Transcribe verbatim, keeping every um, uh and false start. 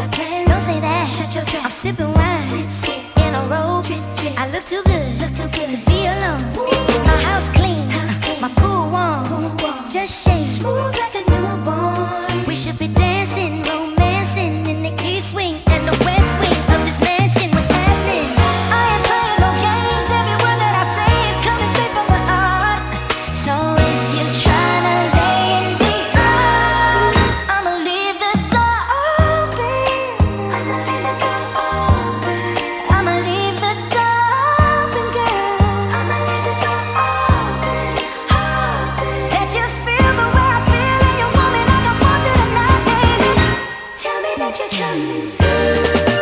I can. Don't say that. Shut your trap. I'm sipping wine sip, sip. In a robe. Drip, drip. I look too good, look too good to be alone. My house clean, house clean. My pool warm, pool warm. Just shake smooth like a newborn. We should be dancing, romancing in the east wing and the west wing of this mansion. What's happening? I ain't playing no games. Every word that I say is coming straight from my heart. So if you're trying to lay in these arms, I'ma leave the door open. I'ma leave the door open. I'ma leave the door open, girl. I'ma leave the door open, open. Let you feel the way I feel, and you want me like I want you tonight, baby. Tell me that you're coming through.